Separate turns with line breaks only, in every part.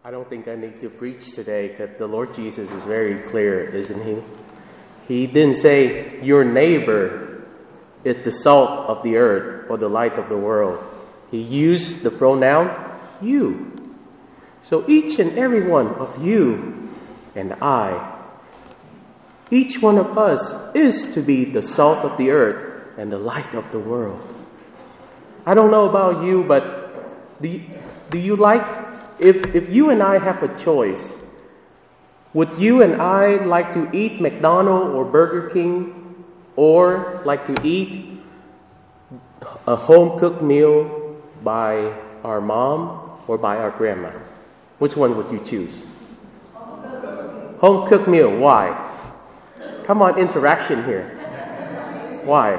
I don't think I need to preach today because the Lord Jesus is very clear, isn't He? He didn't say your neighbor is the salt of the earth or the light of the world. He used the pronoun you. So each and every one of you and I, each one of us is to be the salt of the earth and the light of the world. I don't know about you, but do you like, if you and I have a choice, would you and I like to eat McDonald's or Burger King, or like to eat a home-cooked meal by our mom or by our grandma? Which one would you choose? Home-cooked meal. Why? Come on, interaction here. Why?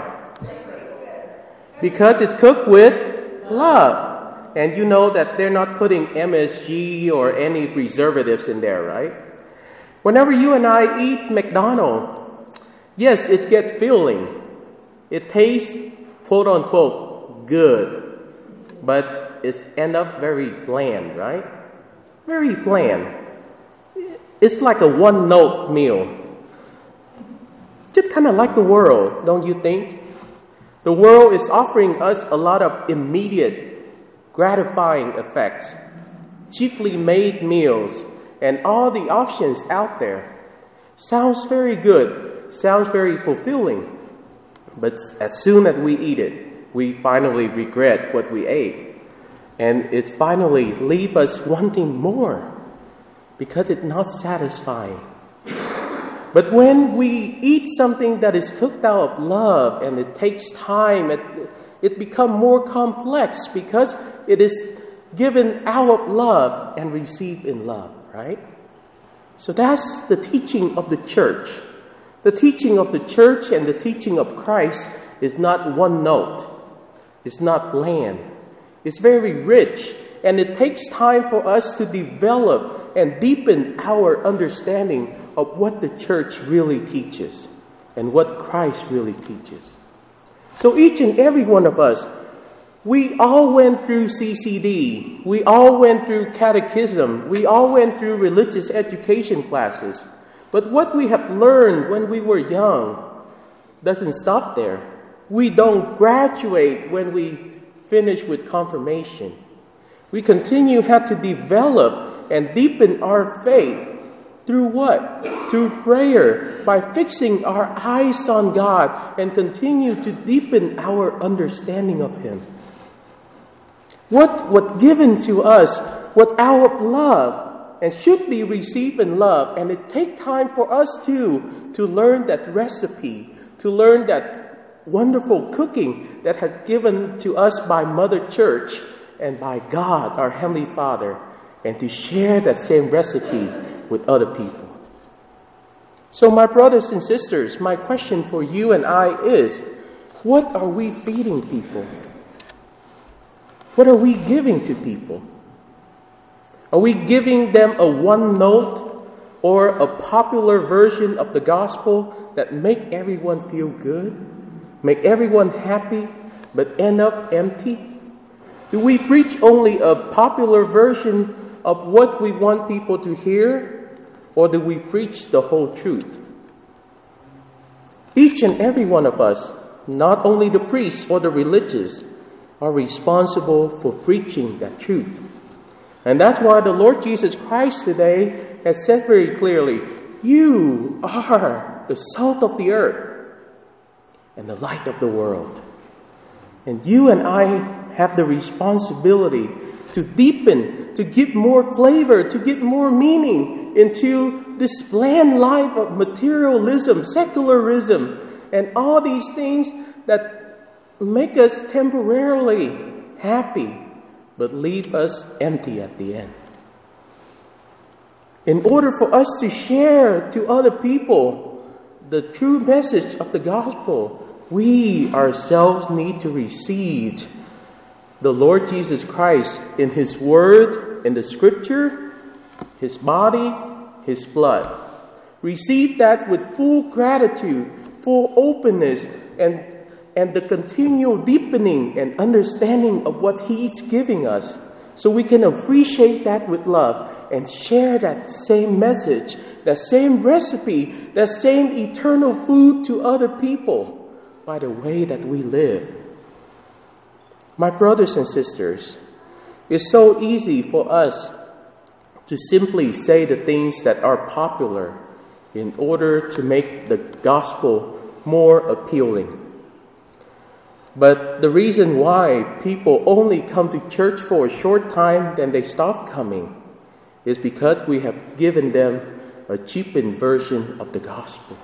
Because it's cooked with love. And you know that they're not putting MSG or any preservatives in there, right? Whenever you and I eat McDonald's, yes, it gets filling. It tastes, quote unquote, good. But it ends up very bland, right? Very bland. It's like a one-note meal. Just kind of like the world, don't you think? The world is offering us a lot of immediate, gratifying effects, cheaply made meals, and all the options out there. Sounds very good, sounds very fulfilling. But as soon as we eat it, we finally regret what we ate. And it finally leaves us wanting more because it's not satisfying. But when we eat something that is cooked out of love and it takes time, it becomes more complex because it is given out of love and received in love, right? So that's the teaching of the church. The teaching of the church and the teaching of Christ is not one note. It's not bland. It's very rich, and it takes time for us to develop and deepen our understanding of what the church really teaches and what Christ really teaches. So each and every one of us, we all went through CCD. We all went through catechism. We all went through religious education classes. But what we have learned when we were young doesn't stop there. We don't graduate when we finish with confirmation. We continue have to develop and deepen our faith through what? Through prayer, by fixing our eyes on God and continue to deepen our understanding of Him. What given to us, what out of love, and should be received in love, and it takes time for us to learn that recipe, to learn that wonderful cooking that has given to us by Mother Church and by God, our Heavenly Father, and to share that same recipe with other people. So my brothers and sisters, my question for you and I is, what are we feeding people? What are we giving to people? Are we giving them a one-note or a popular version of the gospel that make everyone feel good, make everyone happy, but end up empty? Do we preach only a popular version of what we want people to hear, or do we preach the whole truth? Each and every one of us, not only the priests or the religious, are responsible for preaching that truth. And that's why the Lord Jesus Christ today has said very clearly, you are the salt of the earth and the light of the world. And you and I have the responsibility to deepen, to give more flavor, to give more meaning into this bland life of materialism, secularism, and all these things that make us temporarily happy, but leave us empty at the end. In order for us to share to other people the true message of the gospel, we ourselves need to receive the Lord Jesus Christ in His Word, in the Scripture, His body, His blood. Receive that with full gratitude, full openness, and the continual deepening and understanding of what He's giving us. so we can appreciate that with love and share that same message, that same recipe, that same eternal food to other people by the way that we live. My brothers and sisters, it's so easy for us to simply say the things that are popular in order to make the gospel more appealing. But the reason why people only come to church for a short time, then they stop coming, is because we have given them a cheapened version of the gospel.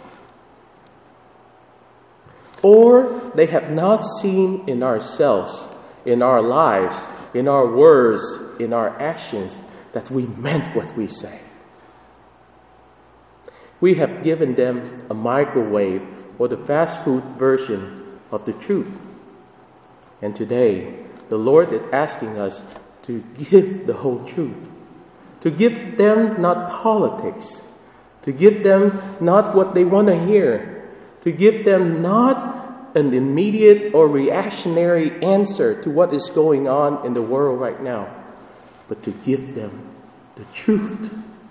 Or they have not seen in ourselves, in our lives, in our words, in our actions, that we meant what we say. We have given them a microwave or the fast food version of the truth. And today, the Lord is asking us to give the whole truth. To give them not politics. To give them not what they want to hear. To give them not an immediate or reactionary answer to what is going on in the world right now, but to give them the truth.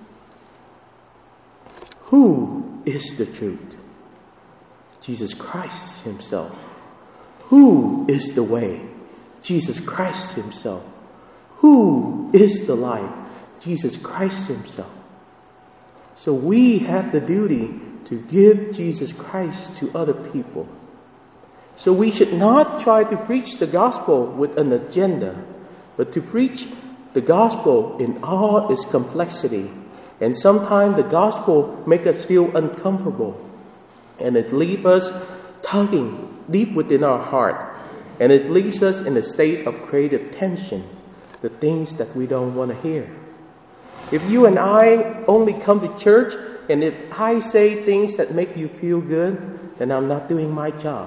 Who is the truth? Jesus Christ Himself. Who is the way? Jesus Christ Himself. Who is the life? Jesus Christ Himself. So we have the duty to give Jesus Christ to other people. So we should not try to preach the gospel with an agenda, but to preach the gospel in all its complexity. And sometimes the gospel makes us feel uncomfortable. And it leaves us tugging deep within our heart. And it leaves us in a state of creative tension, the things that we don't want to hear. If you and I only come to church, and if I say things that make you feel good, then I'm not doing my job.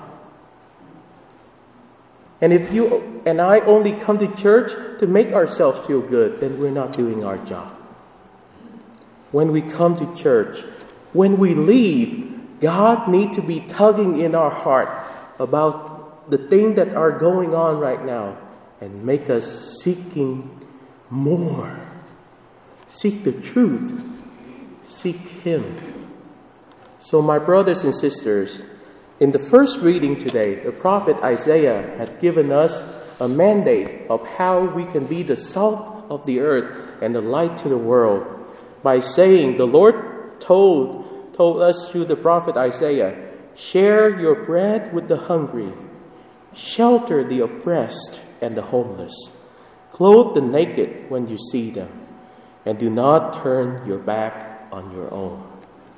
And if you and I only come to church to make ourselves feel good, then we're not doing our job. When we come to church, when we leave, God needs to be tugging in our heart about the things that are going on right now and make us seeking more. Seek the truth. Seek Him. So my brothers and sisters, in the first reading today, the prophet Isaiah had given us a mandate of how we can be the salt of the earth and the light to the world by saying, the Lord told us through the prophet Isaiah, share your bread with the hungry, shelter the oppressed and the homeless, clothe the naked when you see them, and do not turn your back on your own.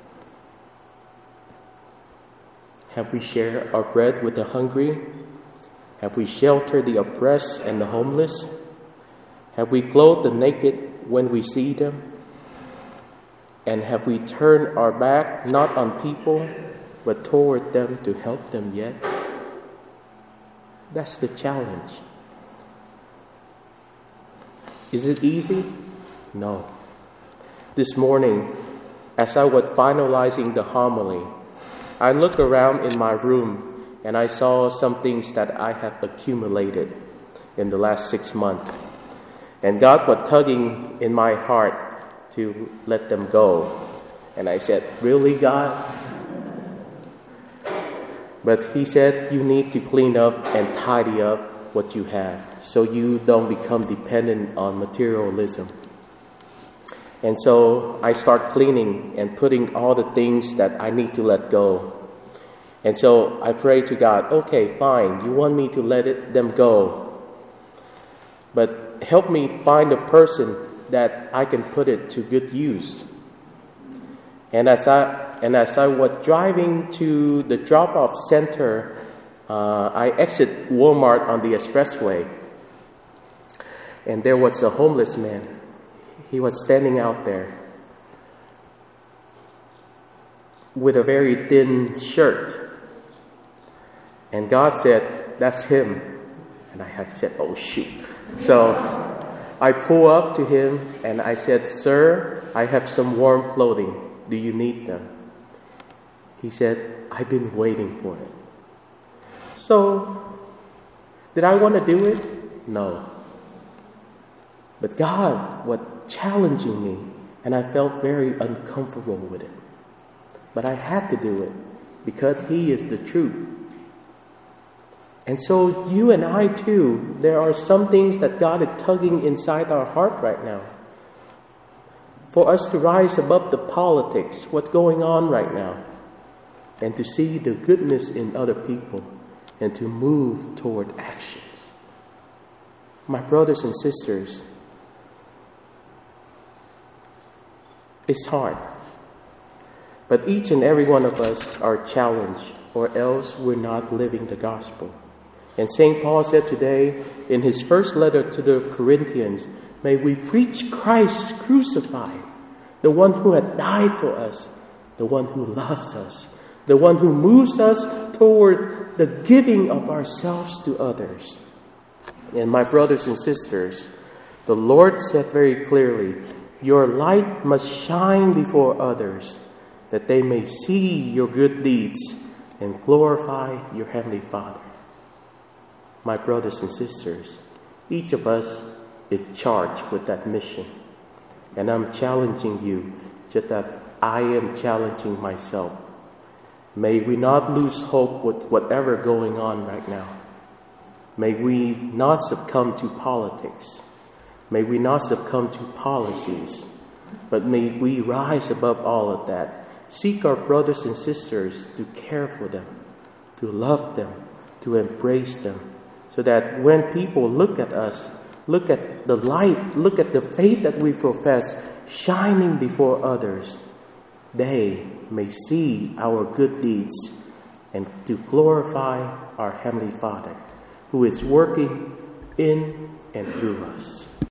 Have we shared our bread with the hungry? Have we sheltered the oppressed and the homeless? Have we clothed the naked when we see them? And have we turned our back not on people, but toward them to help them yet? That's the challenge. Is it easy? No. This morning, as I was finalizing the homily, I looked around in my room and I saw some things that I have accumulated in the last 6 months. And God was tugging in my heart to let them go. And I said, really, God? But He said, you need to clean up and tidy up what you have so you don't become dependent on materialism. And so I start cleaning and putting all the things that I need to let go. And so I pray to God, okay, fine, you want me to let them go. But help me find a person that I can put it to good use. And as I was driving to the drop-off center, I exit Walmart on the expressway. And there was a homeless man. He was standing out there with a very thin shirt. And God said, that's him. And I had said, oh shoot. So I pull up to him and I said, sir, I have some warm clothing. Do you need them? He said, I've been waiting for it. So, did I want to do it? No. But God was challenging me, and I felt very uncomfortable with it. But I had to do it because He is the truth. And so you and I too, there are some things that God is tugging inside our heart right now. For us to rise above the politics, what's going on right now, and to see the goodness in other people, and to move toward actions. My brothers and sisters, it's hard. But each and every one of us are challenged, or else we're not living the gospel. And St. Paul said today in his first letter to the Corinthians, may we preach Christ crucified, the one who had died for us, the one who loves us, the one who moves us toward the giving of ourselves to others. And my brothers and sisters, the Lord said very clearly, your light must shine before others, that they may see your good deeds and glorify your Heavenly Father. My brothers and sisters, each of us is charged with that mission. And I'm challenging you, just that I am challenging myself. May we not lose hope with whatever going on right now. May we not succumb to politics. May we not succumb to policies. But may we rise above all of that. Seek our brothers and sisters to care for them, to love them, to embrace them, so that when people look at us, look at the light, look at the faith that we profess shining before others, they may see our good deeds and to glorify our Heavenly Father, who is working in and through us.